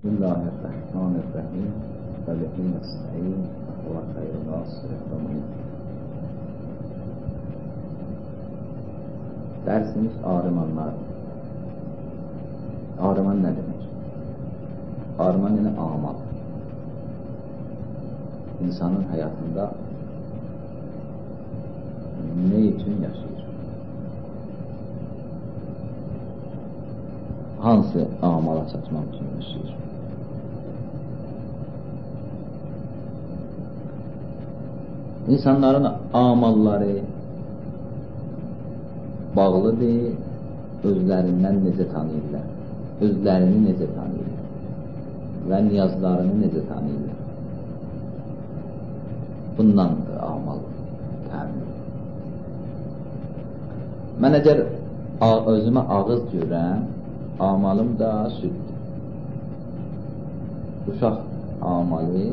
بسم الله الرحمن الرحیم و به نستعین و خیر ناصر و معین. Dersimiz arımanlar. Arıman ne demek? Arıman yani amal. İnsanın hayatında ne için yaşıyor? Hansı amala çatmak için yaşıyor? İnsanların amalları bağlıdır, özlərindən necə tanıyırlar, özlərini necə tanıyırlar və niyazlarını necə tanıyırlar. Bundandır amal təmin. Mən əgər özümə ağız görəm, amalım da süddür. Uşaq amalı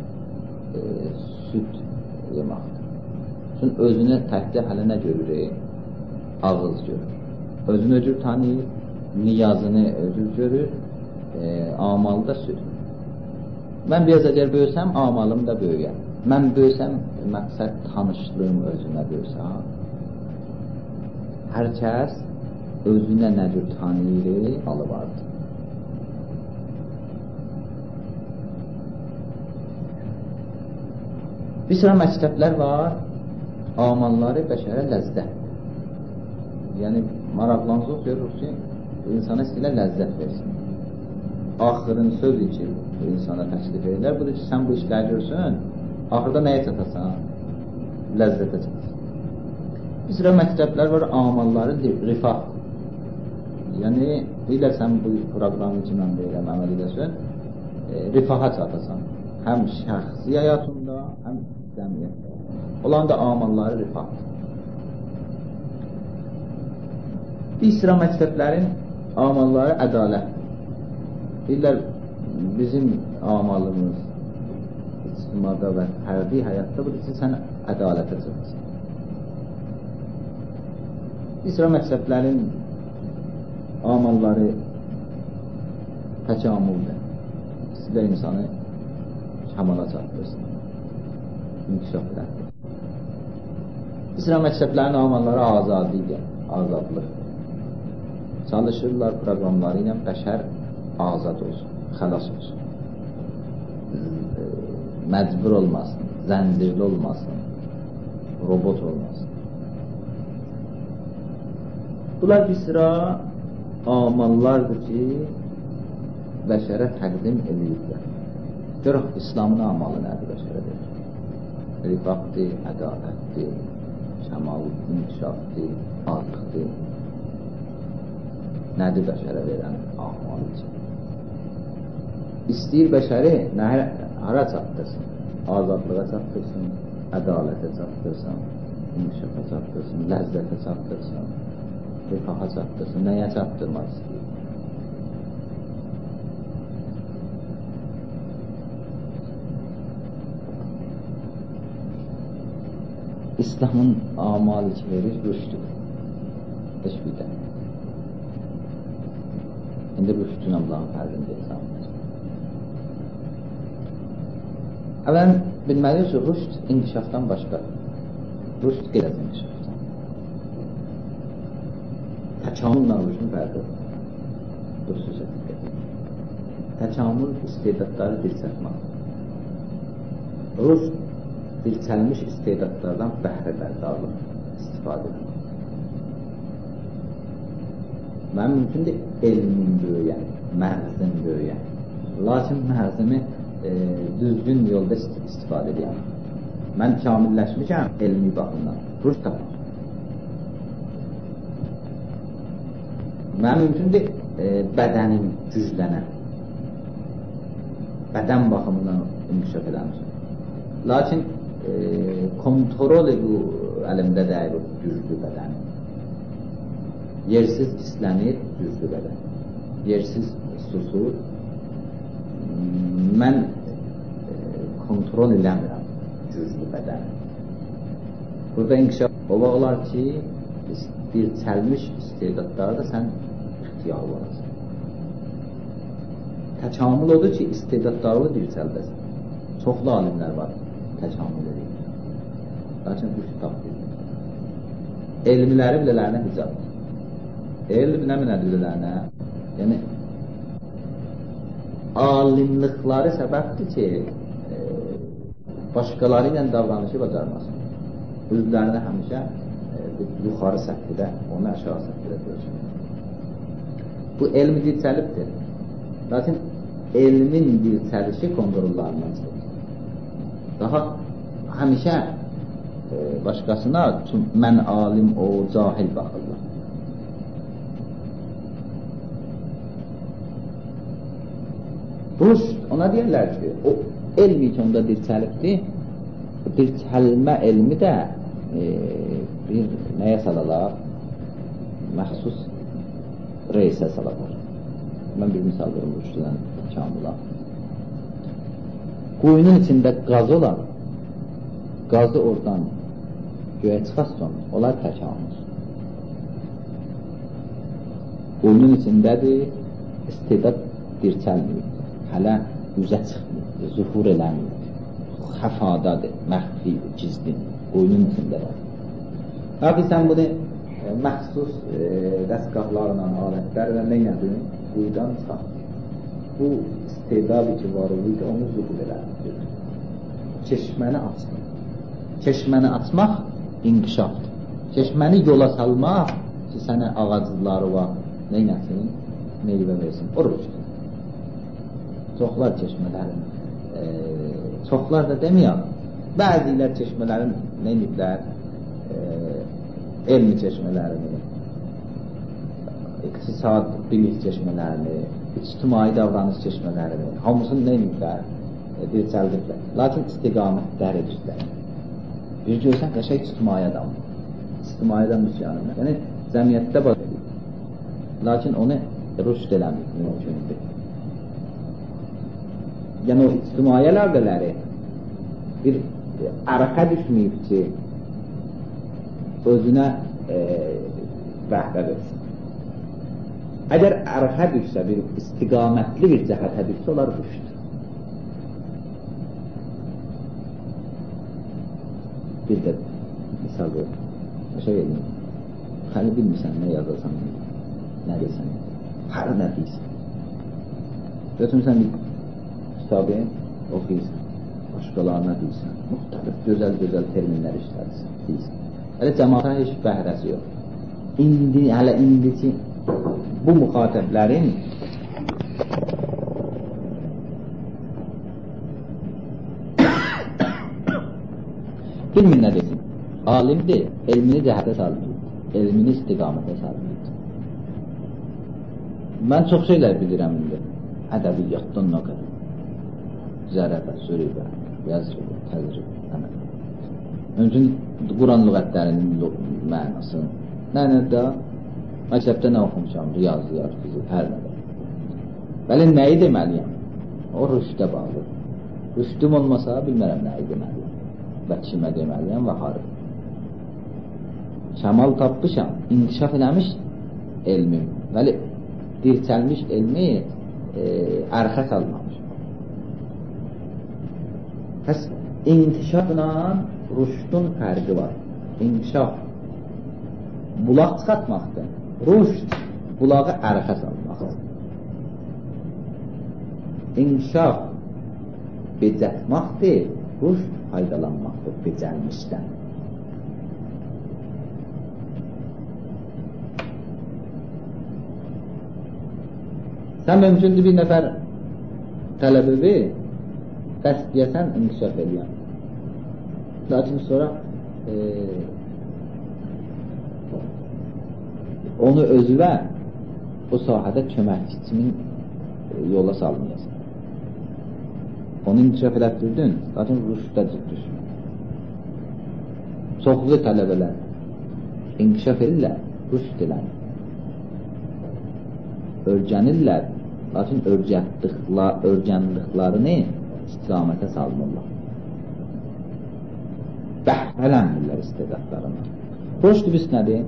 süd yeməkdir. Çünki özünə təkdə hələ nə görür? Ağız görür. Özünü öcür tanıyır, niyazını öcür görür, amalı da sürür. Mən biraz əgər böyüsəm, amalım da böyüyər. Mən böyüsəm, məqsəd tanışlığım özümə böyüsəm. Hər kəs özünə nə cür tanıyır, alı vardır. Bir sıra məktəblər var, amalları bəşərə ləzzət. Yəni, maraqlanızı oxuyuruz ki, insana istəyirlər ləzzət versin. Axırın sözü ki, insana təklif edirlər, budur ki, sən bu işləri görsün, axırda nəyə çatasan? Ləzzətə çatasan. Bir sıra məktəblər var, amalları rifah. Yəni, deyirlər, sən bu proqramı ki, mən deyirəm, əməl edəsən, rifaha çatasan. Həm şəxsi həyatında, həm cəmiyyətdə. Olan da amalları rifahdır. Bir sıra məktəblərin amalları ədalətdir. Deyirlər, bizim amalımız ictimada və fərdi həyatda budur ki, sən ədalətə çatasan. Bir sıra məktəblərin amalları təkamüldir. İstəyirlər insanı kamala çatdırsın, inkişaf edədir. Bir sıra məktəblərin amalları azadidir, azadlıqdır. Çalışırlar proqramları ilə bəşər azad olsun, xəlas olsun. Məcbur olmasın, zəncirli olmasın, robot olmasın. Bunlar bir sıra amallardır ki, bəşərə təqdim edirlər. Görək, İslamın amalı nədir bəşərə deyir? Rifaqdır, ədalətdir, kəmal, inkişafdır, azlıqdır. Nədir bəşərə verən amal üçün? İstəyir bəşəri hara çatdırsın? Azadlığa çatdırsın, ədalətə çatdırsın, inkişafa çatdırsın, ləzzətə çatdırsın, rifaha çatdırsın, nəyə çatdırmaq istəyir? İslamın amalı ki verir, rüşdür. Teşbihdən. İndi rüşdün Allah'ın fərdində hesabdır. Əvvələn, bilməliyik ki, rüşd inkişafdan başqadır. Rüşd qeyraz inkişafdan. Təkamülla rüşdün fərqi. Bu sözə diqqət. Təkamül istedadları dilçəlməkdir. Rüşd dilçəlmiş istedadlardan bəhrə bərdarlıq istifadə edir. Mən mümkündür elmin böyüyən, məğzin böyüyən. Lakin məğzimi düzgün yolda istifadə edirəm. Mən kamilləşmişəm elmi baxımdan. Rüşd tapar. Mən mümkündür bədənim güclənən. Bədən baxımından inkişaf edəmişəm. Lakin kontrol bu əlimdə deyil o güclü bədəni. Yersiz islənir güclü bədən. Yersiz susur. Mən kontrol eləmirəm güclü bədəni. Burada inkişaf olar ki, bir çəlmiş istedadları da sən ixtiyar olasın. təkamül odur ki, istedadlarını dirçəlbəsin. Çoxlu alimlər var, təkamül edir. Lakin bu kitab deyil. Elmiləri bilələrinə hicabdır. Elm nə mənədir bilələrinə? Yəni, alimlikləri səbəbdir ki, başqaları ilə davranışı bacarmasın. Özlərini həmişə yuxarı səthədə, onu aşağı səthədə görsün. Bu elmi dirçəlibdir. Lakin elmin dirçəlişi kontrollarından çıxır. Daha həmişə başqasına mən alim, o cahil baxırlar. Rüşd, ona deyirlər ki, o elmi ki onda dirçəlibdir, dirçəlmə elmi də bir nəyə salalar? Məxsus reisə salalar. Mən bir misal verim rüşddən kamıla. Quyunun içində qaz olan, qazı oradan göyə çıxasın, onlar təkamül. Quyunun içindədir, istedad dirçəlməyib. Hələ üzə çıxmır, zuhur eləmir, xəfadadır, məxfidir, gizlidir, quyunun içindədir. Lakin sən bunu məxsus dəstgahlarla, alətlərlə nə edin? Quyudan çıxar. Bu istedadı ki var idi, onu zuhur eləmir. Çeşməni açmaq. Çeşməni açmaq inkişafdır. Çeşməni yola salmaq ki, sənə ağacları var, nə edin? Meyvə versin, o rüşdür. Çoxlar çeşmələrin, çoxlar da deməyəm, bəzilər çeşmələrin nə ediblər, elmi çeşmələrini, iqtisad bilik çeşmələrini, ictimai davranış çeşmələrini, hamısını nə ediblər, dirçəldiblər. Lakin istiqamətlər ediblər. Bir görsən, qəşək ictimai adam, ictimai adam müsyanı, yəni cəmiyyətdə baş edir. Lakin onu rüşd eləmək mümkündür. Yəni o ictimai əlaqələri bir ərəqə düşməyib ki, özünə bəhrə versin. Əgər ərəqə düşsə, bir istiqamətli bir cəhətə düşsə, onlar rüşd. Bir də misal ver, şey eləyim, xəli bilmirsən, nə yazarsan, nə desən, hər nə deyirsən. Götürürsən bir kitabı oxuyursan, başqalarına deyirsən, müxtəlif, gözəl terminlər işlədirsən, deyirsən. Hələ cəmaata heç bəhrəsi yox. Hələ indiki bu müxatəblərin bilmin nə desin? Alimdir, elmini cəhətə salmıydı, elmini istiqamətə salmıydı. Mən çox şeylər bilirəm indi, ədəbiyyatdan nə qədər. Zərəbə, sürübə, yazrıbə, təzribə, əməl. Mümkün Quran lüğətlərinin mənası. Nə məktəbdə nə oxumuşam, riyaziyyat, fizik, hər nədə. Bəli, nəyi deməliyəm? O rüşdə bağlı. Rüşdüm olmasa, bilmərəm nəyi deməliyəm. Və kimə deməliyəm və harı. Kəmal tapmışam, inkişaf eləmiş elmim. Bəli, dirçəlmiş elmi ərxə salmamış. Pəs, inkişafla rüşdün fərqi var. İnkişaf bulaq çıxartmaqdır. Rüşd bulağı ərxə salmaqdır. İnkişaf becətmaqdır, rüşd faydalanmaqdır becəlmişdən. Sən mümkündür bir nəfər tələbəvi bəs deyəsən inkişaf edirəm. Lakin sonra onu özünə bu sahədə köməkçinin yola salmayasın. Onu inkişaf elətdirdin, lakin rüşdə ciddir. Çoxlu tələbələr inkişaf edirlər, rüşd elənir. Örgənirlər, lakin örgənliklərini istiqamətə salmırlar. Bəhrələnmirlər istedadlarına. Rüşd biz nədir?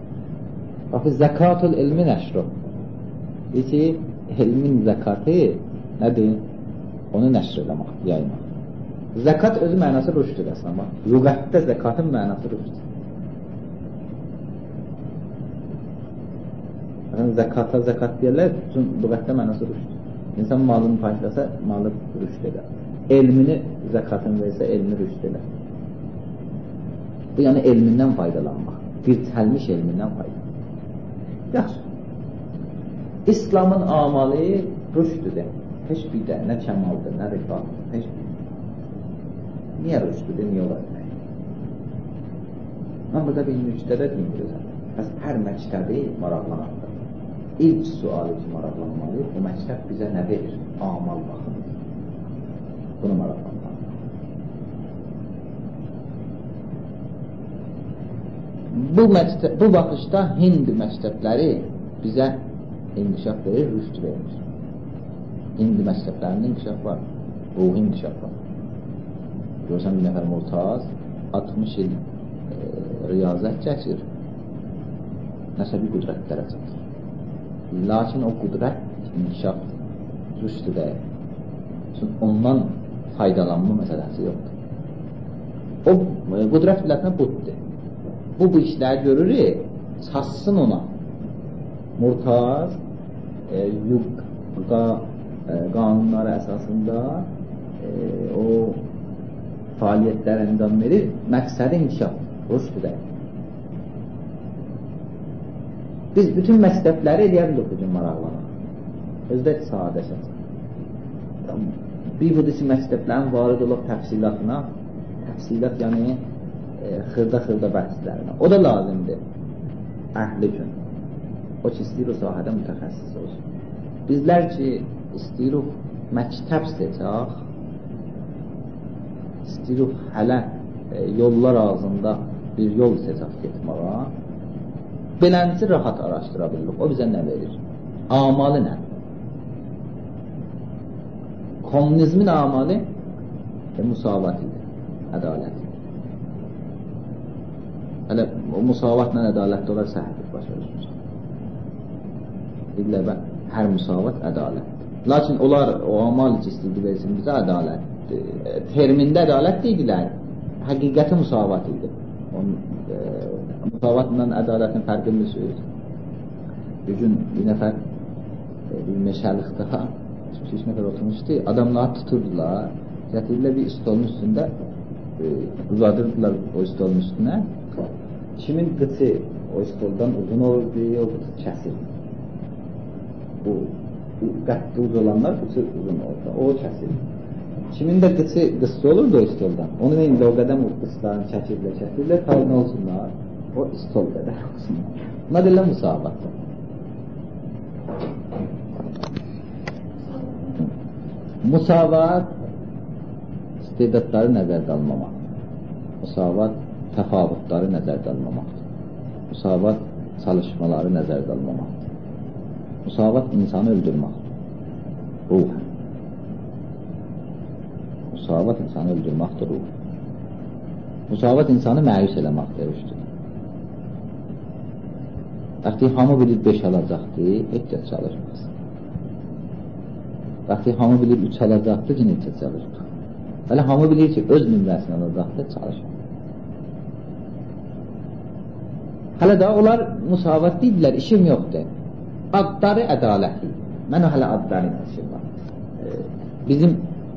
Baxı, zəkatul ilmi nəşru. Deyir ki, elmin zəkatı Nədir? Onu nəşr eləmək, yaymaq. Zəkat özü mənası rüşdür əslən. Lüğətdə zəkatın mənası rüşdür. Yəni, zəkat deyərlər, üçün lüğətdə mənası rüşdür. İnsan malını paylaşsa, malı rüşd edər. Elmini zəkatın versə, elmi rüşd edər. Bu, yəni elmindən faydalanmaq. Dirçəlmiş elmindən faydalanmaq. Yaxşı. İslamın amalı rüşdüdür. Heç bir də, nə kəmaldır, nə rifahdır, heç bir. Niyə rüşdüdür, niyə olar? Mən burada bir müjdədə deyim, bəs hər məktəbi maraqlanaqdır. İlk sualı ki, maraqlanmalı, bu məktəb bizə nə verir? Amal baxımız. Bunu maraqlanmalı. Bu baxışda Hind məktəbləri bizə inkişaf verir, rüşd verir. Hind məktəblərinin inkişaf var, ruhi inkişaf var. Görürsən, bir nəfər Murtaz 60 il riyazət çəkir, nəsə bir qüdrətlərə çəkir. Lakin o qüdrət inkişaf rüşdü deyil. Çünki ondan faydalanma məsələsi yoxdur. O qüdrət bilətinə buddur. Bu işləri görür, çatsın ona. Murtaz qanunları əsasında o fəaliyyətlər əndam verir, məqsədi inkişaf, rüşdü deyil. Biz bütün məktəbləri eləyərik bu gün maraqlanaq. Özdə sadə şəxs. Bir budisi məktəblərin varid olub təfsilatına, təfsilat yəni xırda bəhslərinə. O da lazımdır əhli üçün. O ki, istəyir o sahədə mütəxəssis olsun. Bizlər ki, istəyirik məktəb seçək, istəyirik hələ yollar ağzında bir yol seçək getməyə, belənci rahat araşdıra bilirik. O bizə nə verir? Amalı nə? Komünizmin amalı müsavat idi, ədalət idi. Hələ o müsavatla ədalətdə olar səhvdir, başa düşmüşəm. Deyirlər, hər müsavat ədalətdir. Lakin onlar o amal ki, istəyirdi versin bizə ədalət. Termində ədalət deyirlər, həqiqəti müsavat idi. Müsavatla ədalətin fərqini söylüyor. Bir gün bir nəfər bir meşəlikdə 2-3 nəfər oturmuşdu, adamları tuturdular, gətirirlər bir stolun üstündə, uzadırdılar o stolun üstünə. Kimin qıçı o stoldan uzun olurdu, o qıçı kəsir. Bu qətti uz olanlar qıçı uzun olurdu, o kəsir. Kimin də qıçı qısa olurdu o stoldan, onu indi o qədəm o qıçlarını çəkirlər, ta nə olsunlar, o stol qədər olsunlar. Buna deyirlər müsavatdır. Musavat istedadları nəzərdə almamaqdır. Musavat təfavutları nəzərdə almamaqdır. Musavat çalışmaları nəzərdə almamaqdır. Musavat insanı öldürməkdir. Ruhən. Musavat insanı öldürməkdir ruhən. Musavat insanı məyus eləməkdir, rüşdür. Vaxtı hamı bilir 5 alacaqdır, ehtiyac çalışmaz. Vaxtı hamı bilir 3 alacaqdır, yine ehtiyac çalışmaz. Hələ hamı bilir ki, öz nümrəsini alacaqdır, çalışmaz. Hələ daha onlar musavat deyirlər, işim yoxdur. Adları ədalətli. Mən o hələ adları işim var. Bizim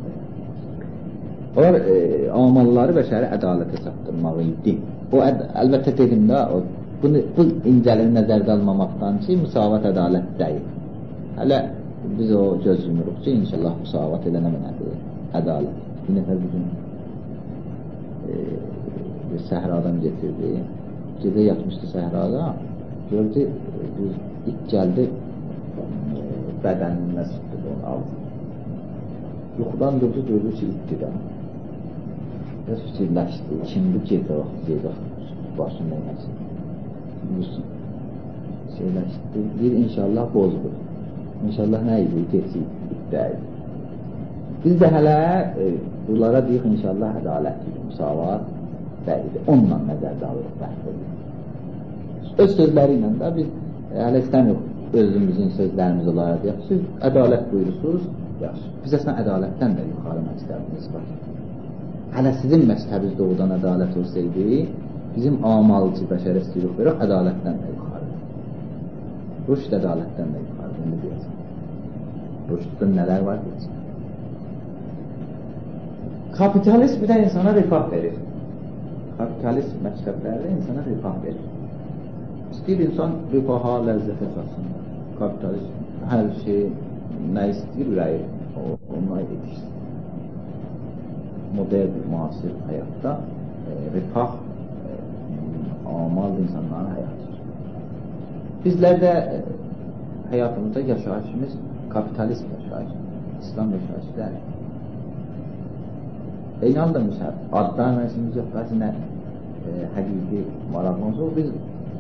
onlar amalları bəşəri ədalətə çatdırmaq idi. O əlbəttə dedim də, bu incəliyi nəzərdə almamaqdan ki, musavat ədalət deyil. Hələ biz o göz yumuruq ki, inşallah musavat eləməməlidir, ədalət. Bir nəfər bugün bir səhradan getirdi, gecə yatmışdı səhrada, gördü, bir it gəldi, bədəninə sıxdı onu aldı. Yuxudan durdu, gördü ki, itdi də. Biraz fikirləşdi, kimdi gecə başında eləsin. Şeyləşdi, bir inşallah bozdur. İnşallah nə idi, geçi iddiaydı. Biz də hələ bunlara deyik, inşallah ədalətdir, müsavat deyildir. Onunla nəzərdə alırıq, bəhs edir. Öz sözləri ilə də biz hələ istəmirik özümüzün sözlərimiz olaraq deyək, siz ədalət buyurursunuz, yaxşı. Biz əslən ədalətdən də yuxarı məktəbimiz var. Hələ sizin məktəbiniz doğudan ədalət olsaydı, bizim amalcı bəşər istəyirək verək, ədalətdən də yuxarı. Rüşd ədalətdən də yuxarı, indi deyəcəm. Rüşddə nələr var deyəcəm. Kapitalist bir də insana rifah verir. Kapitalist məktəblərdə insana rifah verir. İstəyir insan rifaha, ləzzətə çatsın. Kapitalist hər şey nə istəyir, ürəyi ona yetişsin. Modern, müasir həyatda rifah amal insanların həyatıdır. Bizlər də həyatımızda yaşayışımız kapitalist yaşayış, İslam yaşayışı deyil. Eyni anda məsəl, adlar məsəlimiz yox, bəzinə həqiqi maraqlanız o, biz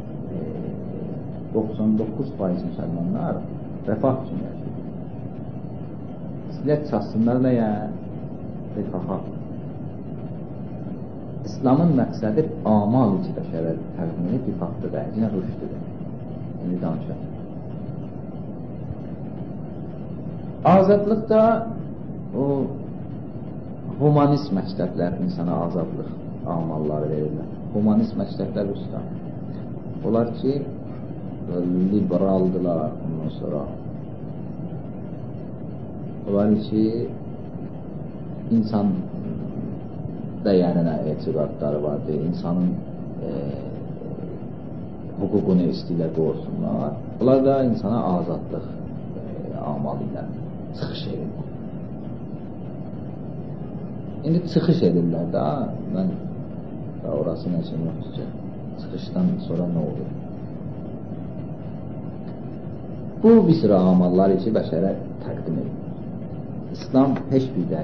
99% müsəlmanlar rəfah üçün yaşayır. Sizlər çatsınlar nə yəni? Rifaha. İslamın məqsədi amal içi bəşərə təqdimi rifahdır da, yenə rüşdür. İndi danışaq. Azadlıqda o humanist məktəblər insana azadlıq amalları verirlər. Humanist məktəblər usta. Onlar ki, liberaldılar, ondan sonra onlar ki, insan dəyərinə etiqadları vardır, insanın hüququnu istəyirlər qorusunlar. Onlar da insana azadlıq amalı ilə çıxış edirlər. İndi çıxış edirlər də, mən orası nəsin yoxdur ki, çıxışdan sonra nə olur? Bu bir sıra amallar ki, bəşərə təqdim edir. İslam heç bir də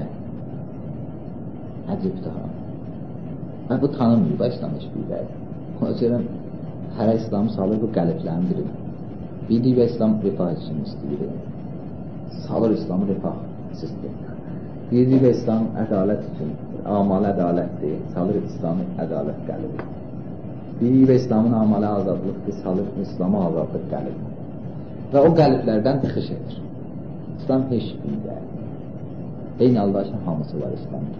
əcib daha. Bu tanımıyor, İslam heç bir də. Ona görə hərə İslamı salır bu qəliblərin birini. Bildiyi və İslam rifah üçün istəyir. Salır İslamı rifah sistemi. Bildiyi və İslam ədalət üçün, amalı ədalətdir, salır İslamı ədalət qəlibi. Bildiyi və İslamın amalı azadlıqdır, salır İslamı azadlıq qəlibi. Və o qəliblərdən tıxış edir. İslam heç bir də. Eyni Allah'ın hamısı var İslam'da.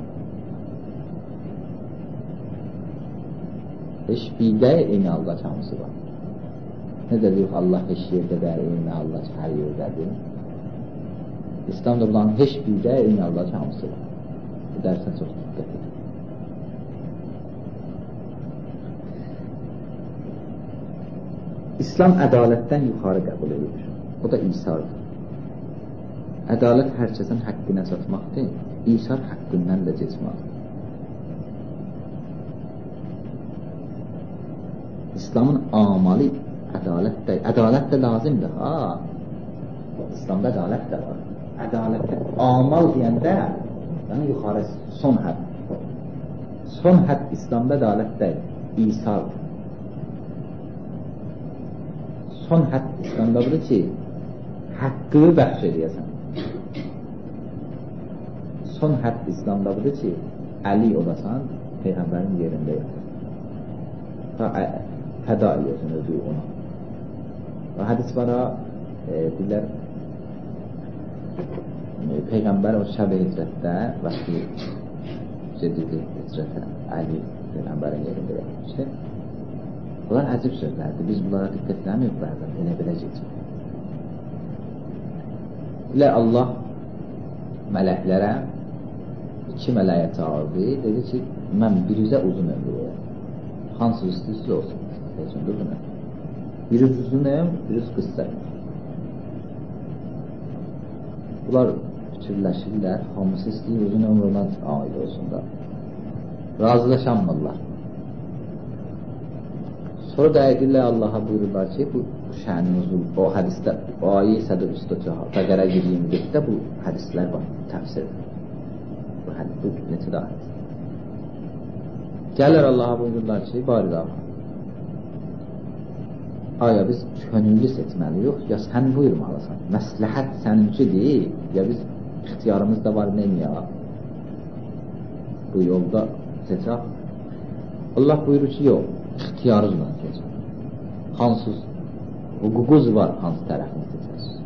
Heç bir də eyni Allah hamısı var. Nə dedik, Allah heç yerdədir, eyni Allah hər yerdədir. İslam'da bulan heç bir də eyni Allah hamısı var. Bu dərsə çox diqqət edin. İslam ədalətdən yuxarı qəbul edilir. O da İsa'dır. Ədalət hər kəsin haqqına çatmaqdır, İsar haqqından da keçməkdir. İslamın amalı ədalət də lazımdır. İslamda ədalət də var. Ədalət də, amal deyəndə, yəni yuxarı son hədd. Son hədd İslamda ədalət deyil, İsardır. Son hədd İslamda budur ki, haqqı bəxş edəyəsən. Son hədd İslamda budur ki, əli olasan, Peyğəmbərin yerində yatır. Fəda ediyorsun özü ona. Və hədis var, deyirlər, Peyğəmbər o şəb-i hicrətdə, vaxtı cedidi hicrətə, əli Peyğəmbərin yerində yatmışdı. Bunlar əcib sözlərdir, biz bunlara diqqətlənməyib bəzən, elə-belə geçir. Elə Allah mələklərə, 2 mələyə çağırdı, dedi ki, mən birinizə uzun ömrü verəm. Hansı istəyirsiz olsun? Biri uzun ömrü, biri qısa. Bunlar fikirləşirlər, hamısı istəyir uzun ömründən aid olsun da. Razılaşanmırlar. Sonra da edirlər Allah'a buyururlar ki, bu şən nuzul, o hədisdə, o ayə 133 Bəqərə 27-də bu hədislər var, təfsirdir. Bu neçə də hədis. Gəlir Allah'a buyururlar ki, bari da, aya biz könüllü seçməliyik, ya sən buyurmalısan. Məsləhət səninkidir, ya biz ixtiyarımızda var, neymiyə? Bu yolda seçək. Allah buyurur ki, yox, ixtiyarınla seçək. Hansız hüququnuz var, hansı tərəfini seçərsiniz.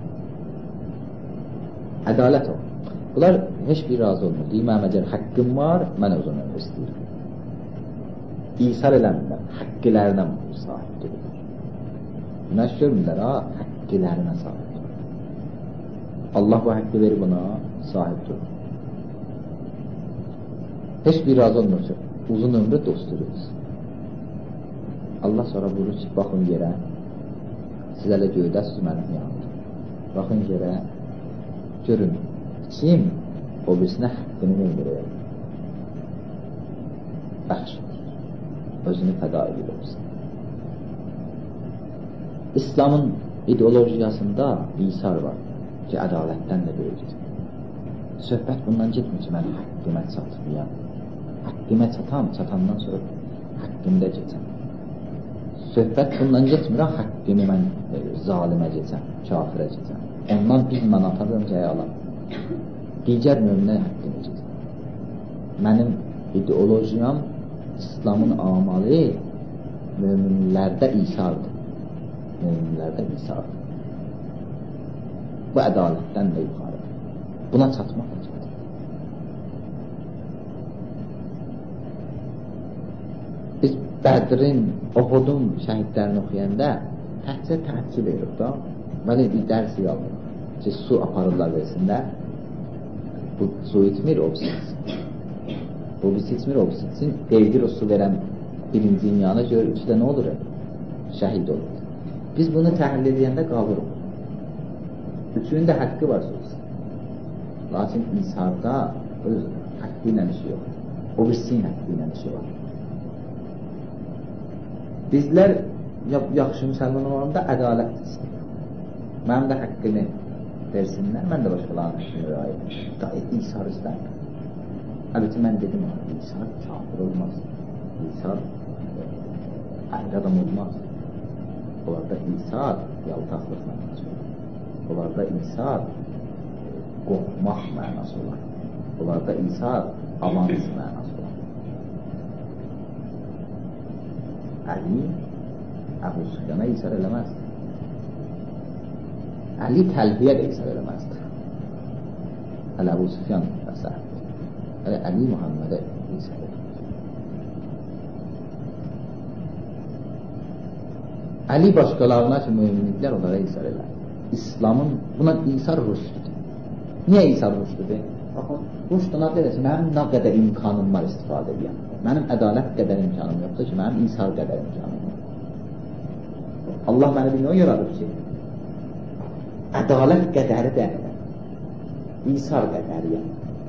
Ədalət o. Bunlar heç bir razı olmur. Deyir, mənim əgər haqqım var, mən uzun ömür istəyirəm. İsar eləmirlər, haqqılarına sahibdir. Günəş görmürlər, haqqılarına sahibdir. Allah bu haqqı verir buna, sahibdir. Heç bir razı olmur ki, uzun ömrü dostuyuz. Allah sonra buyurur ki, baxın yerə, siz hələ göydəsiz mənim yanımda. Baxın yerə, görün, kim o birisine hakkını neydirir? Bəxşir. Özünü fəda edir olsun. İslamın ideolojiyasında İsar var ki, ədalətdən də böyüdür. Söhbət bundan getmir ki, mən haqqımə çatmayam. Haqqımə çatandan sonra haqqımda geçəm. Söhbət bundan getmir, haqqımı mən zalimə geçəm, kafirə geçəm. Ondan bir mənata öncəyə alam. Digər möminə haqqını geçəm. Mənim ideolojiyam, İslamın amalı möminlərdə İsa'dır. Möminlərdə İsa'dır. Bu ədalətdən də yuxarıdır. Buna çatmaq lazımdır. Biz Bədrin, Uhudun şəhidlərini oxuyanda təhcə təəccüb edirik da. Böyle bir ders aldım. Ki su aparırlar versinlər. Bu su içmir, o bitsin. Bu içmir, o bitsin. Değdir o su veren birinci imyanı görür. İşte ne olur? Şəhid olur. Biz bunu təhlil edəndə qalırıq. Üçünün də haqqı var sözü. Lakin İsa'da öz haqqı ilə işi yox. O birisinin haqqı ilə işi var. Bizlər yaxşı müsəlman olanda ədalət istəyir. Mənim də haqqını versinlər, mən də başqalarının haqqını rəayət edim. İsar istəyir. Əlbəttə mən dedim, İsar kafir olmaz. İsar əhli adam olmaz. Onlarda İsar yaltaqlıq mənası olur. Onlarda İsar qorxmaq mənası olur. Onlarda İsar avans mənası olur. Əli Əbu Süfyana İsar eləməz. Əli təlbiyə də İsar eləməzdir. Əbu Süfyan məsəldir. Əli Muhammedə İsar eləməz. Əli başqalarına ki, müminliklər onlara İsar eləməz. İslamın, buna İsar rüşdüdür. Niyə İsar rüşdüdür? Baxın, rüşdüna deyir ki, mənim nə qədər imkanım var istifadə edən. Mənim ədalət qədər imkanım yoxdur ki, mənim İsar qədər imkanım var. Allah məni bir nə yaradır ki, ədalət qədəri dəyələr. İsar qədəriyəm.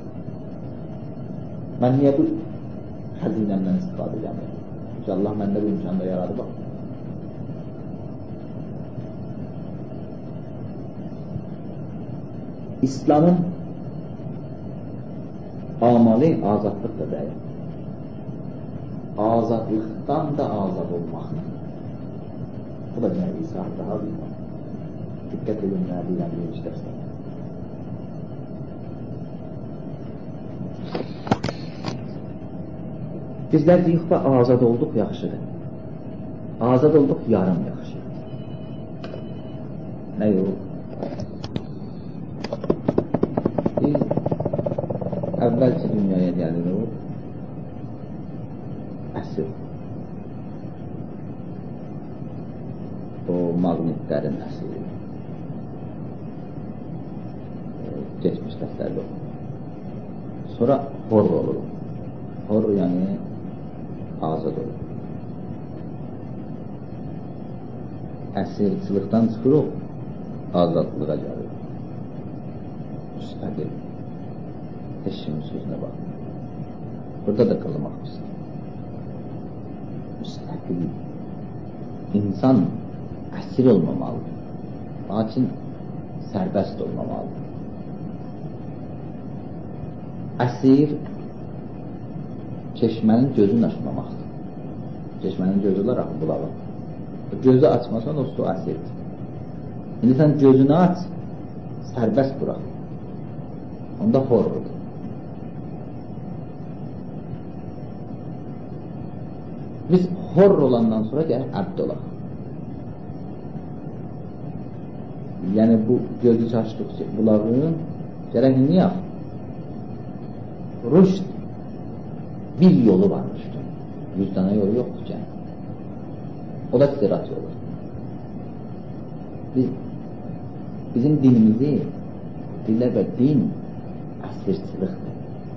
Mən niyə bu xəzinəmdən istifadə edəməyəm? Çünki Allah məndə bu imkanda yaradı, bax. İslamın amalı azadlıq da deyil. Azadlıqdan da azad olmaq. Bu da nə İsa daha bir var. Diqqət edin, nə deyilən bir işlərsən. Bizlər deyik ki, azad olduq yaxşıdır. Azad olduq yarım yaxşıdır. Nə yox? Əvvəlki dünyaya gəlir o əsir. O maqnitlərin əsiri. Geçmiş dəftərdə olur. Sonra hor olur. Hor yəni azad olur. Əsirçilikdən çıxır o, azadlığa gəlir. Müstəqil. Eşimin sözünə bax. Burada da qılmaq istəyir. Müstəqil. İnsan əsir olmamalıdır. Lakin sərbəst olmamalıdır. Əsir çeşmənin gözünü açmamaqdır. Çeşmənin gözü olaraq bulağı. Gözü açmasan o su əsirdir. İndi sən gözünü aç, sərbəst bıraq. Onda hordur. Biz hor olandan sonra gələk əbd olaq. yəni bu gözü çaşdıqca bulağın gərək nə yap? Rüşd bir yolu var rüşdün. 100 dənə yolu yoxdur ki. O da sirat yolu. Bizim dinimizi dilə və din əsirçilikdir.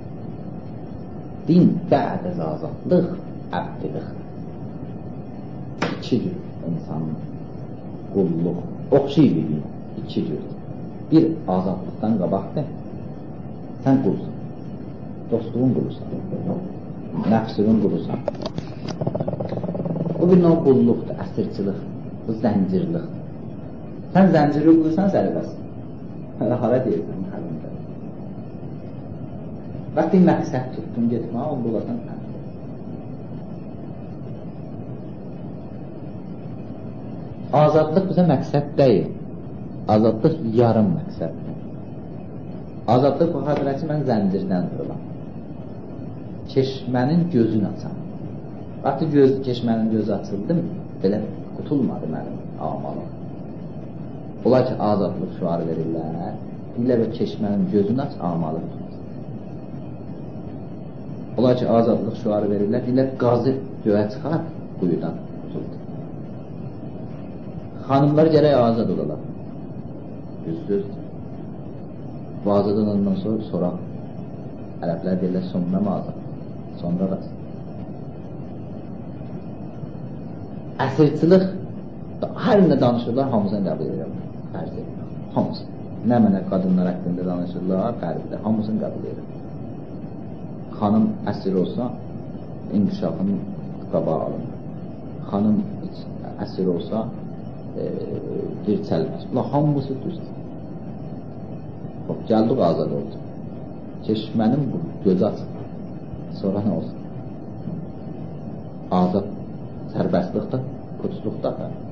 Din bə'd-əz azadlıq əbdilikdir. İki cür insanın qulluq, oxşay bir din, iki cürdür. Bir azadlıqdan qabaqdır, sən qulsan, dostluğun qulusan, nəfsinin qulusan. Bu bir növ qulluqdur, əsirçilik, bu zəncirlikdir. Sən zənciri qulsan, sərbəst. Hara deyirsən, həlində. Bax, bir məqsəd tutdun, getmə, onu bulasan, azadlıq bizə məqsəd deyil. Azadlıq yarım məqsəddir. Azadlıq bu xatirəsi mən zəncirdən durulam. Çeşmənin gözünü açam. Vaxtı çeşmənin gözü açıldım, belə qutulmadı mənim amalım. Olar ki, azadlıq şüarı verirlər, deyirlər və çeşmənin gözünü aç, amalı tutmaz. Olar ki, azadlıq şüarı verirlər, deyirlər, qazı göyə çıxar, quyudan tutuldu. Xanımlar gərək azad olalar. Düzdür. Bu azad olandan sonra ərəblər deyirlər, sonra mı azad? Sonra da. Əsirçilik, hər nə danışırlar, hamısını qəbul edirlər. Fərz edirlər. Hamısı. Nə mənə qadınlar haqqında danışırlar, qərbdə, hamısını qəbul edirlər. Xanım əsir olsa, inkişafının qabağı alınır. Xanım əsir olsa, dirçəlməz. Bunlar hamısı düzdür. Gəldik, azad oldu. Çeşmənin gözü açıq. Sonra nə olsun? Azad, sərbəstlikdə, puçluqda.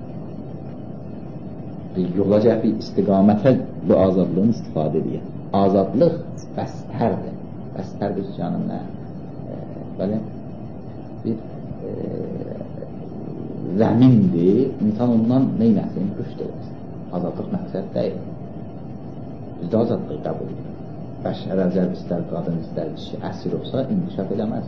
Yola gəlib bir istiqamətə bu azadlığın istifadə edir. Azadlıq bəstərdir. Bəstər bir canım nə? Bəli, bir zəmindir, insan ondan neynəsin? Rüşd eləsin. Azadlıq məqsəd deyil. Biz də azadlığı qəbul edir. Bəşər əzəl istər, qadın istər, kişi əsir olsa, inkişaf eləməz.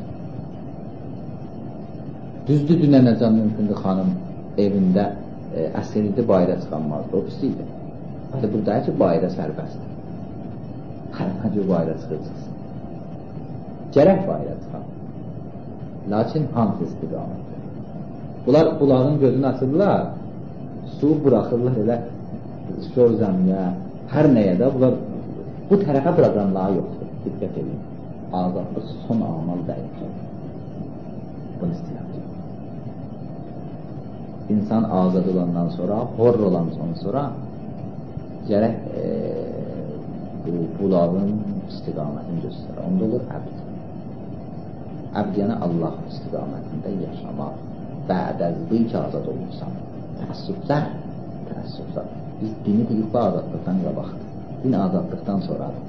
Düzdür, dünənəcən mümkündür xanım evində əsiridi, bayra çıxanmazdı, o pis idi. Hətta burada ki, bayra sərbəstdir. Hər cür bayra çıxırsınız. Gərək bayra çıxan. Lakin hansı istiqamətdir? Bunlar bulağın gözünü açırlar, su bıraxırlar elə şor zəmiyə, hər nəyə də bunlar bu tərəfə proqramları yoxdur. Diqqət edin. Azadlıq son amal deyil. Bunu istəyirəm. İnsan azad olandan sonra, hor olandan sonra gərək bulağın istiqamətini göstərir. Onda olur əbd. Əbd yəni Allah istiqamətində yaşamaq. Bə'd-əz-zi ki, azad olursan. Təəssüflər. Biz dini deyirik, bu azadlıqdan qabaqdır. Din azadlıqdan sonradır.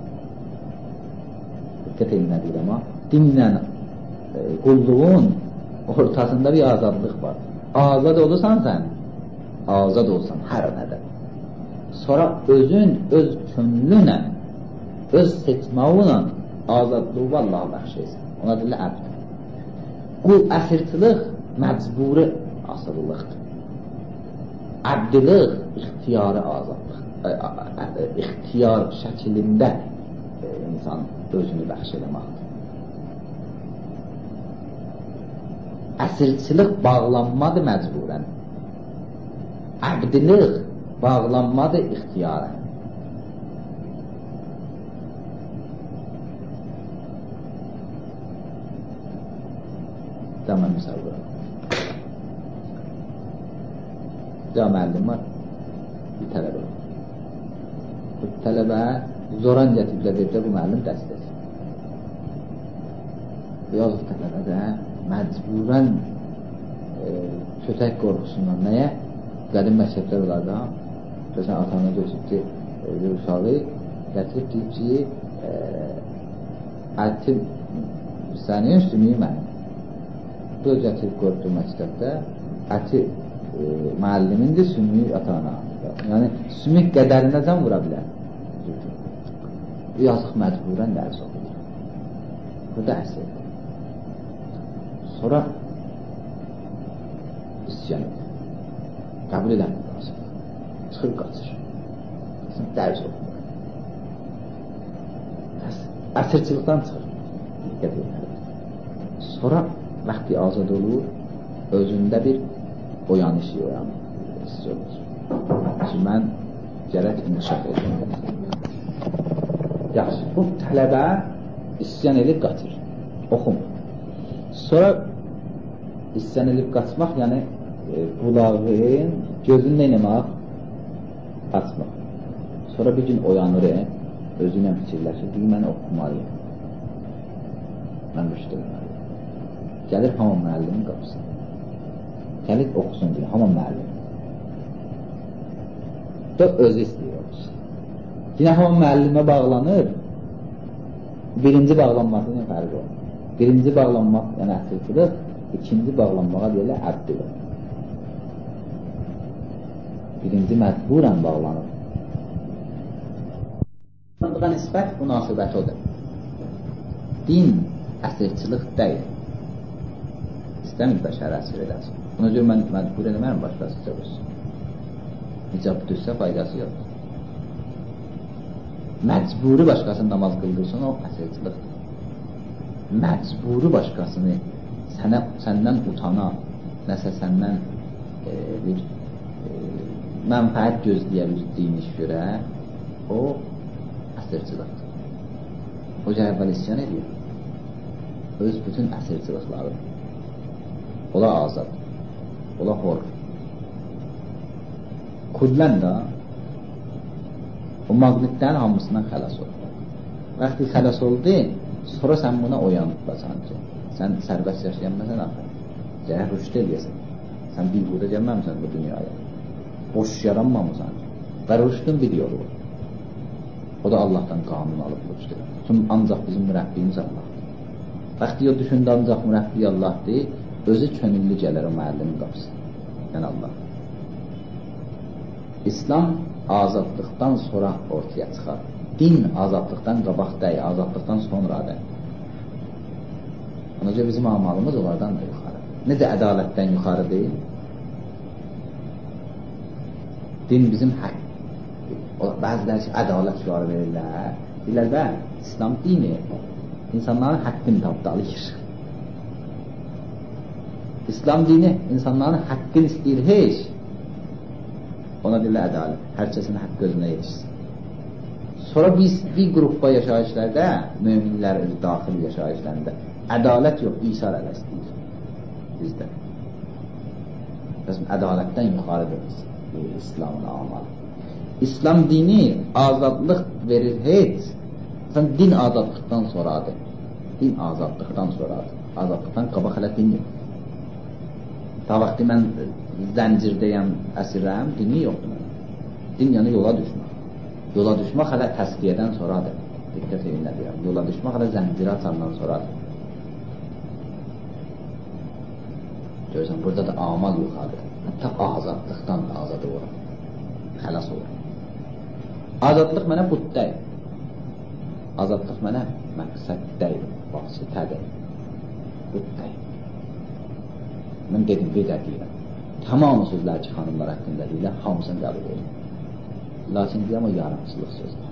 Diqqət edin nə deyir amma, dinlə qulluğun ortasında bir azadlıq var. Azad olursan sən, azad olsan hər nədə. Sonra özün, öz könlünə, öz seçmağınla azadlığı vallaha bəxşəysən. Ona deyirlər əbd. Qul əsirçilik məcburi asılılıqdır. Əbdilik ixtiyarı azadlıq. İxtiyar şəklində insan özünü bəxş eləməkdir. Əsirçilik bağlanmadır məcburən. Əbdilik bağlanmadır ixtiyarən. Tamam, misal bırak. Ya müəllim var, bir tələbə var. Bu tələbə zoran gətiriblər, deyiblər, bu müəllim dəst etsin. Yazıq tələbə də məcburən kötək qorxusundan nəyə? Qədim məktəblər olar da, görsən atana görsün ki, uşağı gətirib deyib ki, ətim sənin sümüyü mənim. Bu gətirib qorxduğu məktəbdə əti müəllimindir, sümüyü atana. Yəni, sümük qədərinə can vura bilər. Yazıq məcburən dərs oxuyur. Bu da əsrdir. Sonra isyan edir. Qəbul edəmir lazım. Çıxır, qaçır. Dərs oxuyur. Əsirçilikdən çıxır. Sonra vaxtı azad olur, özündə bir oyanış oyanır. Ki, mən gərək inkişaf edim. Yaxşı, bu tələbə isyan edib qaçır, oxumur. Sonra isyan edib qaçmaq, yəni bulağın gözünü neyləmək? Qaçmaq. Sonra bir gün oyanır, özünə fikirləşir, deyir, mən oxumalıyım. Mən müştərilməliyim. Gəlir hamam müəllimin qapısına. Gəlir oxusun deyir, hamam müəllim. Da özü istəyir oxusun. Yine hamam müəllimə bağlanır. Birinci bağlanmasının fərqi olur. Birinci bağlanmaq, yəni əsirçilik, ikinci bağlanmağa deyirlər əbdilir. Birinci məcburən bağlanır. Buna nisbət münasibət odur. Din əsirçilik deyil. İstəmir bəşər əsir edəsin. Buna görə mən məcbur edəmərəm başqası çalışsın. Hicab düzsə faydası yoxdur. Məcburi başqasını namaz qıldırsın, o əsirçilikdir. Məcburi başqasını səndən utana, nəsə səndən bir mənfəət gözləyə bildiğiniz görə o əsirçilikdir. Hoca əvvəl isyan edir. Öz bütün əsirçilikları. Ola azad, ola hor. Kullən də o maqnitdən hamısından xəlas oldu. Vaxtı xəlas oldu, sonra sən buna oyanıqlasan ki, sən sərbəst yaşayanməsən axı. Cəhər rüşd eləyəsən. Sən bir burada gəlməmsən bu dünyaya. Boş yaranmamısan. Və rüşdün bir yolu var. O da Allah'tan qanun alıb rüşdür. Çünki ancaq bizim mürəbbimiz Allah'dır. Vaxtı o düşündü ancaq mürəbbi Allah'dır, özü könüllü gələr o müəllimin qapısı. Yəni Allah. İslam azadlıqdan sonra ortaya çıxar. Din azadlıqdan qabaq deyil, azadlıqdan sonra deyil. Ona görə bizim amalımız onlardan da yuxarı. Necə ədalətdən yuxarı deyil? Din bizim haqq. Bəziləri ki, ədalət şüarı verirlər. Deyirlər və İslam dini insanların haqqını tapdalıyır. İslam dini insanların haqqını istəyir heç. Ona deyirlər ədalət. Hər kəsin haqqı özünə yetişsin. Sonra biz bir qrupda yaşayışlarda, müminlər daxil yaşayışlarında ədalət yox, İsa ələ istəyir. Bizdə. Ədalətdən yuxarıdır İslamın amalı. İslam dini azadlıq verir heç. Sən din azadlıqdan sonradır. Din azadlıqdan sonradır. Azadlıqdan qabaq hələ din yox. Ta vaxtı mən zəncirdəyəm, əsirəm, dini yoxdur mənə. Din yəni yola düşmək. Yola düşmək hələ təsqiyədən sonradır. Diqqət edin nə deyəm. Yola düşmək hələ zəncirə açandan sonradır. Görürsən, burada da amal yuxarıdır. Hətta azadlıqdan da azad olur. Xəlas olur. Azadlıq mənə bud deyil. Azadlıq mənə məqsəd deyil, vasitədir. Bud deyil. Mən dedim, bir də deyirəm. Tamamı sözlər ki, xanımlar haqqında deyirlər, hamısını qəbul edir. Lakin deyəm, o yarımçılıq sözlər.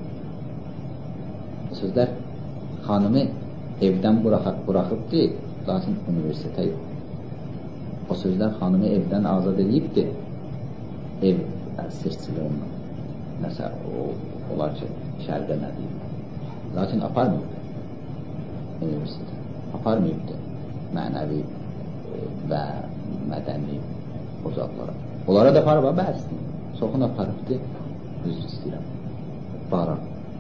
O sözlər xanımı evdən buraxıbdır, lakin universitetə yox. O sözlər xanımı evdən azad edibdir. Ev əsirçiliğindən. Nəsə, olar ki, şərqə nə deyim. Lakin aparmayıb universitetə. Aparmayıbdır mənəvi və mədəni ocaqlara. Onlara da aparıb, bəzdir. Çoxunu aparıbdır, üzr istəyirəm. Bara.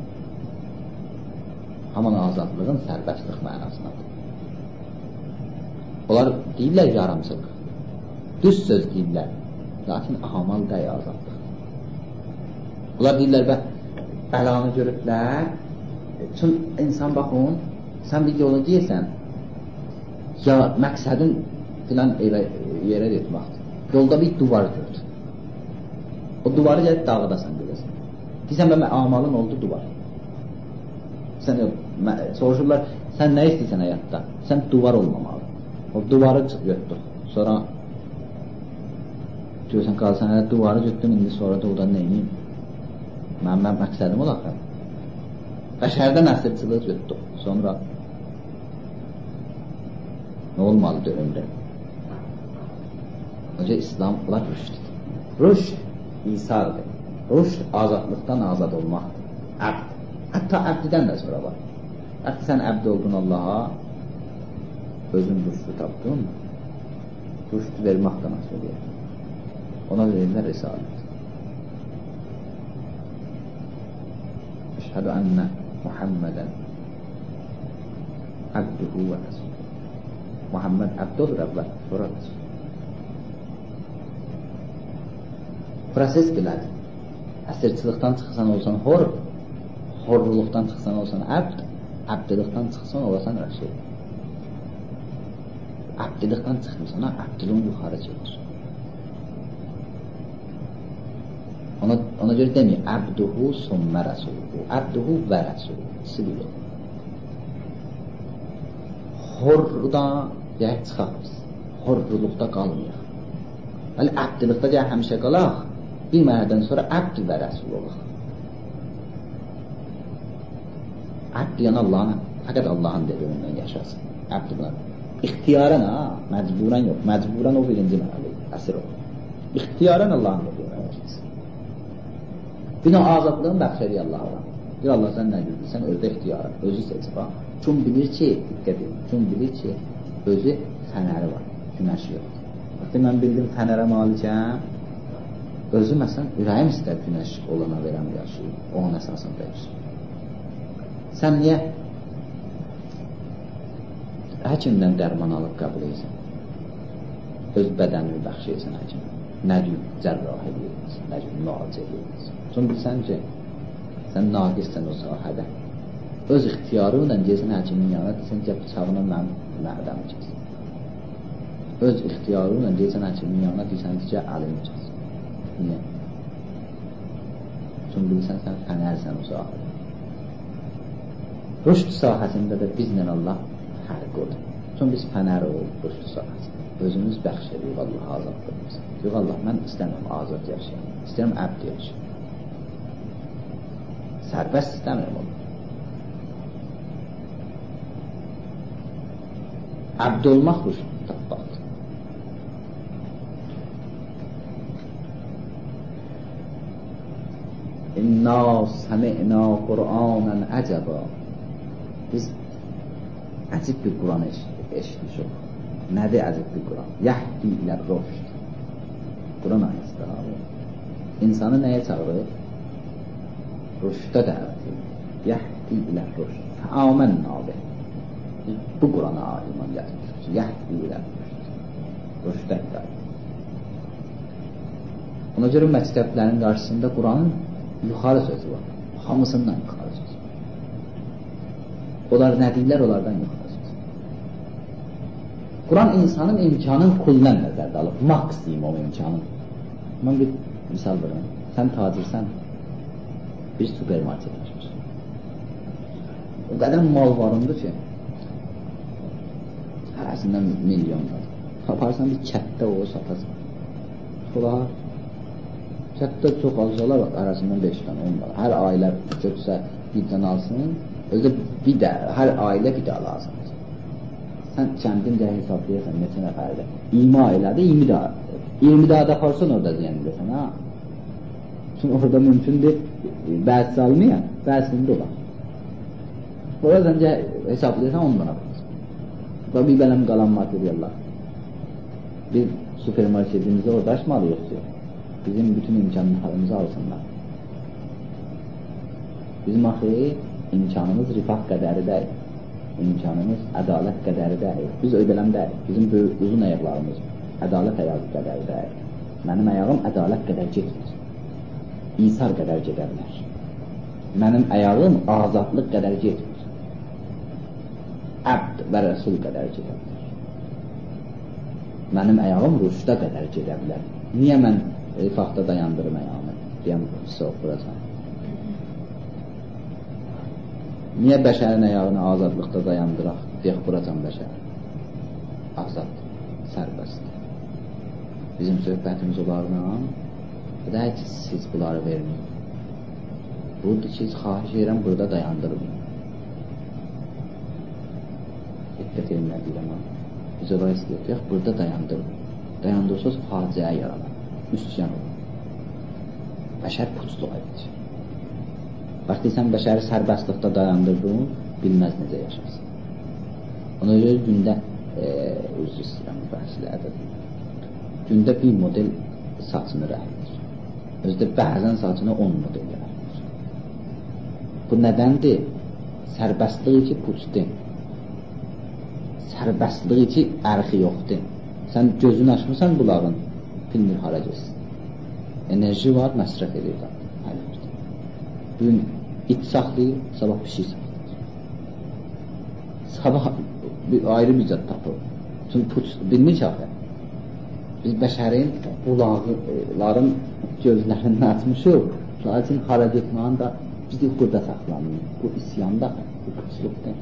Haman azadlığın sərbəstlik mənasındadır. Onlar deyirlər yarımçılıq. Düz söz deyirlər. Lakin amal dəy azadlıq. Onlar deyirlər və bəlanı görüblər. Çünki insan baxın, sən bir yolu deyirsən, ya məqsədin filan yerə getməkdir. Yolda bir duvar gördün. O duvarı gəlib dağıdasan görəsən. Deyirsən, mən amalın oldu duvar. Sən soruşurlar, sən nə istəyirsən həyatda? Sən duvar olmamalı. O duvarı götür. Sonra diyorsan, qalsan, duvarı götürdüm, indi sonra da odan neyini? Mən məqsədim o da axı. Bəşərdə nəsrçılıq götürdüm. Sonra nə olmalıdır ömrə? Önce İslam olar rüşdür. Rüşd İsa'dır. Rüşd azadlıqdan azad olmaqdır. Əbd. Hətta əbdidən də sonra var. Hətta sən əbd oldun Allaha, özün rüşdü tapdın, rüşdü verməkdən asıl edir. Ona verirlər risalət. Əşhədü ənə Muhammədən əbdühü və rəsul. Muhammed əbd olur əvvəl, sonra rəsul. Proses belədir. Əsirçilikdən çıxsan olsan hor, horluqdan çıxsan olsan əbd, əbdiliqdən çıxsan olasan rəsul. Əbdiliqdən çıxmırsan, əbdiliğin yuxarı çəkir. Ona görə demir, əbduhu sümmə rəsuluhu, əbduhu və rəsuluhu, sibilir. Horluqdan yəhək çıxarmız, horluqda qalmayaq. Bəli, əbdiliqdə yəhək həmişə qalaq, bir mərhədən sonra əbd və rəsul olaq. Əbd yəni Allahın, fəqət Allahın dediğindən yaşasın. Əbd bunlar. İxtiyarən ha, məcburən yox. Məcburən o birinci mərhələ, əsir olur. İxtiyarən Allahın dediğindən yaşasın. Bir azadlığın bəxşəri Allah'a. Bir Allah sən nə görürsən, özdə ixtiyarən, özü seçib. Kim bilir ki, diqqət edin, kim bilir ki, özü fənəri var, günəşi yoxdur. Baxdı, mən bildim fənərə malikəm, özü məsələn, ürəyim istər günəş olana verəm yaşayım, onun əsasında yaşayım. Sən niyə həkimdən dərman alıb qəbul edirsən? Öz bədənini bəxş edirsən həkimə. Nə gün cərrah edirsən, nə gün müalicə edirsən. Çünki bilsən ki, sən naqissən o sahədə. Öz ixtiyarınla deyirsən həkimin yanına, deyirsən ki, bıçağına mənim mədəmi kəsin. Öz ixtiyarınla deyirsən həkimin yanına, deyirsən ki, əlimi kəsin. Niyə? Çünki bilsən, sən fənərsən o sahədə. Rüşd sahəsində də bizlə Allah fərq olur. Çünki biz fənər olub rüşd sahəsində. Özümüz bəxş edib Allah azad qılmız. Yox Allah, mən istəmirəm azad yaşayam. İstəyirəm əbd yaşayam. Sərbəst istəmirəm onu. Əbd olmaq rüşd tapmaqdır. İnna səmi'na Qur'anən əcəbə. Biz əcib bir Qur'an eşitmişik. Nədir əcib bir Qur'an? Yəhdi ilə rüşd. Qur'an ayəsidir abi. İnsanı nəyə çağırır? Rüşdə dəvət edir. Yəhdi ilə rüşd. Fəamənna bih. Bu Qur'ana iman gətirmişik. Yəhdi ilə rüşd. Rüşdə dəvət. Ona görə məktəblərin qarşısında Qur'anın yuxarı sözü var. Hamısından yuxarı sözü. Onlar nə deyirlər, onlardan yuxarı sözü. Quran insanın imkanın kullan nəzərdə alıb. Maksimum imkanın. Mən bir misal verirəm. Sən tacirsən, bir supermarket açmışsın. O qədər mal varındır ki, hərəsindən milyonlar. Taparsan bir kətdə o satasın. Olar. Kətdə çox azcalar arasından 5 dənə, 10 dənə. Hər ailə götürsə bir dənə alsın, özü bir də, hər ailə bir də lazım. Sən kəndince hesablayırsan, neçə nəfərdir? 20 ailədir, 20 daha da aparsan orada ziyəndəsən, ha? Çünki orada mümkündür, bəzisi almayan, bəzisində olan. Orada səncə hesablayırsan, 10 dənə aparsan. Və bir bələm qalan materiallar. Bir supermarketimizdə orada açmalı yoxdur. Bizim bütün imkanlarımızı alsınlar. Bizim axı imkanımız rifah qədəri deyil. İmkanımız ədalət qədəri deyil. Biz ödələm deyil. Bizim böyük, uzun ayaqlarımız ədalət ayağı qədəri deyil. Mənim ayağım ədalət qədər getmir. İsar qədər gedərlər. Mənim ayağım azadlıq qədər getmir. Əbd və rəsul qədər gedərlər. Mənim ayağım rüşdə qədər gedərlər. Niyə mən rifahda dayandırım ayağımı? deyəm, soğuquracaq. Niyə bəşərin ayağını azadlıqda dayandıraq, deyək, buracan bəşər? Azad, sərbəst. Bizim söhbətimiz olarla, deyək ki, siz bunları verməyin. Burada ki, xahiş edirəm, burada dayandırın. Diqqət edin, nə deyirəm, biz olaraq istəyək, burada dayandırın. Dayandırsız, faciə yaralar, üsyan olur. Bəşər puçluğa edir. Bax, deysən, bəşəri sərbəstlikdə dayandırdın, bilməz necə yaşarsın. Ona görə gündə, özür istəyirəm, bəhslərdə gündə bir model saçını rəhdir. Özdə bəzən saçını 10 model rəhdir. Bu nədəndir? Sərbəstliyi ki, puçdur. Sərbəstliyi ki, ərxi yoxdur. Sən gözünü açmırsan bulağın, bilmir hara geçsin. Enerji var, məsrəf edir. Bugün it saxlayır, sabah bir şey saxlayır. Sabah ayrı bir zat tapır. Çünki puç bilmir ki, axı. Biz bəşərin bulaqların gözlərini açmışıq. Lakin hara getməyən də bizi burada saxlanır. Bu isyanda, bu puçluqdur.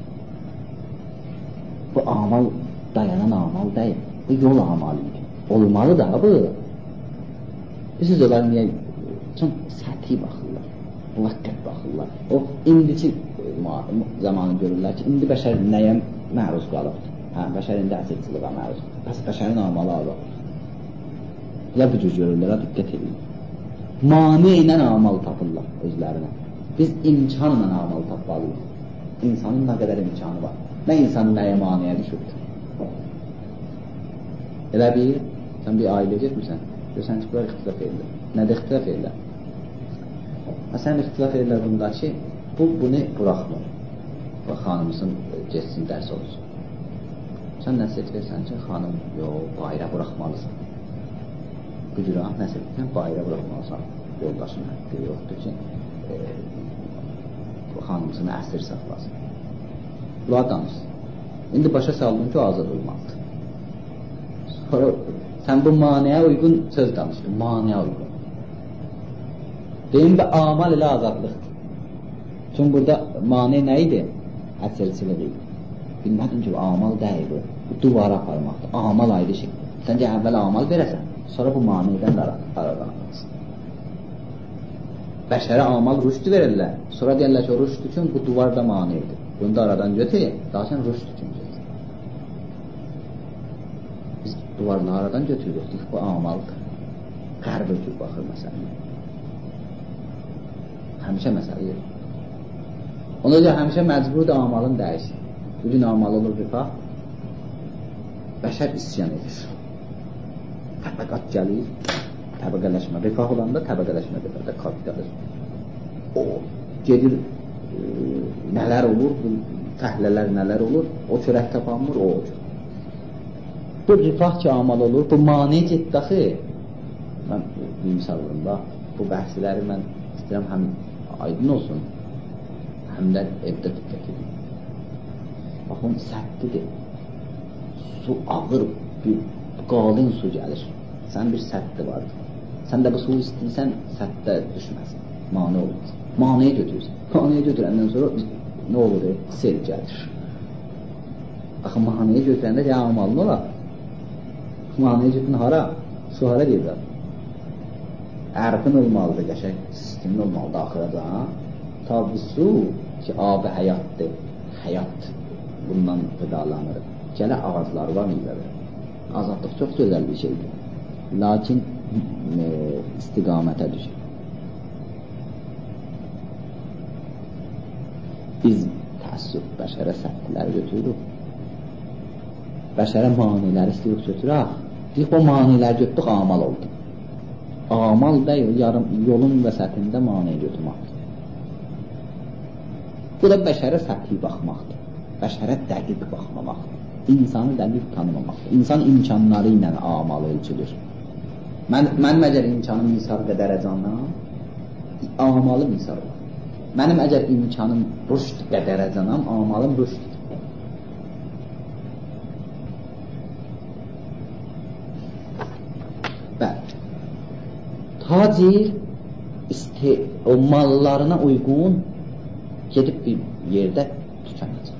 Bu amal dayanan amal deyil. Bu yol amalıydı. Olmalı da bu. Siz onlar niyə? Çünki səthi baxırlar. Müvəqqət baxırlar. O, indiki zamanı görürlər ki, indi bəşər nəyə məruz qalıbdır? Hə, bəşər indi əsirçılığa məruz qalıbdır. Bəs bəşərin amalı alır. Bunlar bu cür görürlər, diqqət edin. Mane ilə amal tapırlar özlərinə. Biz imkanla amal tapmalıyıq. İnsanın nə qədər imkanı var. Nə insanın nəyə maneyə düşübdür? Elə bir, sən bir ailə getmirsən, görsən ki, bunlar ixtilaf edirlər. Nədə ixtilaf edirlər? Sən ixtilaf edirlər bunda ki, bunu buraxmır. Bu xanımızın geçsin, dərs olsun. Sən nəsiyyət versən ki, xanım, yox, bayra buraxmalısan. Bu cürə nəsiyyət versən, bayra buraxmalısan. Yoldaşın haqqı yoxdur ki, xanımızını əsir saxlasın. Bunlar danışsın. İndi başa saldın ki, o azad olmalıdır. Sonra sən bu maneyə uyğun söz danışdın, maneyə uyğun. Deyim və amal ilə azadlıqdır. Çünki burada mane nə idi? Əsirçilik idi. Bilmədin ki, amal deyil bu. Bu duvara aparmaqdır. Amal ayrı şey. Səncə əvvəl amal verəsən, sonra bu maneydən də aralanırsın. Bəşərə amal rüşdü verirlər. Sonra deyirlər ki, o rüşd üçün bu duvar da maneydir. Bunu da aradan götür, daha sən rüşd üçün götür. Biz duvarını aradan götürürük, bu amaldır. Qərb ötür baxır məsələyə. Həmişə məsələ yox. Ona görə həmişə məcburdur amalın dəyişir. Bugün amal olur rifah, bəşər isyan edir. Təbəqat gəlir, təbəqələşmə. Rifah olanda təbəqələşmə qədər, kapitalizm. O gedir, nələr olur, bu fəhlələr nələr olur, o çörək tapanmır, o olur. Bu rifah ki amal olur, bu mane getdi axı. Mən bir misalımda, bu bəhsləri mən istəyirəm həm aydın olsun, həm də evdə diqqət edin. Baxın, səttidir. Su ağır, bir qalın su gəlir. Sən bir sətti vardır. Sən də bu su istəyirsən, səttə düşməsin. Mane olmaz. Maneyi götürürsən. Maneyi götürəndən sonra nə olur? Sel gəlir. Baxın, maneyi götürəndə ya amalın olar. Maneyi götürün hara? Su hara deyirlər? Ərfin olmalıdır, qəşək sistemin olmalıdır axırada. Ta bu su ki, ab-ı həyatdır. Həyat bundan qıdalanır. Gələ ağaclar var meyvələr. Azadlıq çox gözəl bir şeydir. Lakin istiqamətə düşür. Biz təəssüf bəşərə səhvləri götürürük. Bəşərə maniləri istəyirik götürək. Deyik, o maniləri götürdük, amal oldu. Amal deyil, yolun vəsətində maniyə götürməkdir. Bu da bəşərə səthi baxmaqdır. Bəşərə dəqiq baxmamaqdır. İnsanı dəqiq tanımamaqdır. İnsan imkanları ilə amalı ölçülür. Mənim əgər imkanım misal və dərəcəndən, amalı misal var. Mənim əgər imkanım rüşd və dərəcənəm, amalım rüşddir. Bəli. Tacir o mallarına uyğun gedib bir yerdə tükənəcək.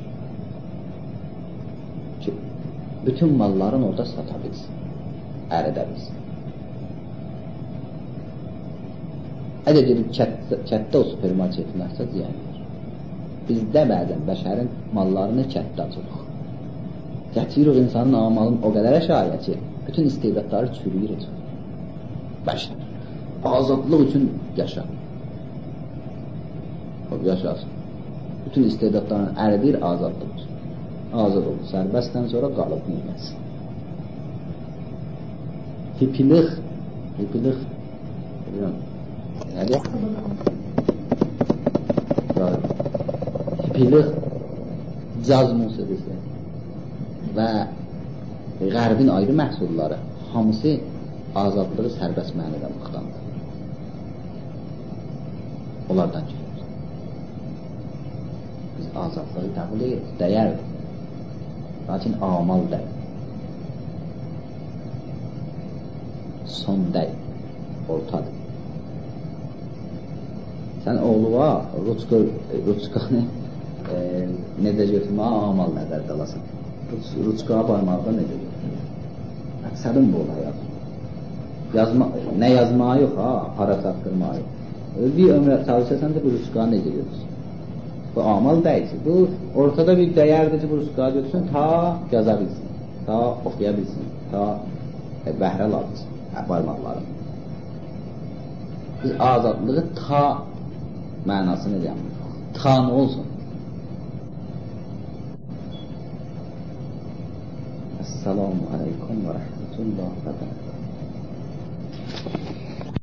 Ki, bütün malların orada sata bilsin, əridə bilsin. Əgər gedib kətdə o supermarketin açsa ziyanlar. Bizdə bəzən bəşərin mallarını kətdə açırıq. Gətirir insanın amalın o qədər şayə ki, bütün istedadları çürüyür. Bəşər. Azadlıq üçün yaşa. Yaşasın. Bütün istedadlarını əridir azadlıq üçün. Azad olur. Sərbəstdən sonra qalıb neyməsin. Hippilik. Bilirəm. Nədir? Hippilik caz musiqisi və Qərbin ayrı məhsulları hamısı azadlığı sərbəst mənada baxdandır. Onlardan gəlir. Biz azadlığı qəbul edirik, dəyərdir. Lakin amal deyil. Son deyil. Ortadır. Sən oğluğa ruçqanı necə götürməyə amal nəzərdə alasın. Ruçqağa barmaqda necə götürmür. Məqsədin bu ola yazma. Nə yazmağı yox ha, para çatdırmağı yox. Bir ömrə çalışırsan da bu ruçqağı necə götürsün. Bu amal deyil. Bu ortada bir dəyərdir ki, bu ruçqağı götürsün, ta yaza bilsin, ta oxuya bilsin, ta bəhrə alabilsin barmaqları. Biz azadlığı ta mənasını deyəmirik. Ta nə olsun? Esselamu aleykum və rəhmətullah və bərəkətuhu.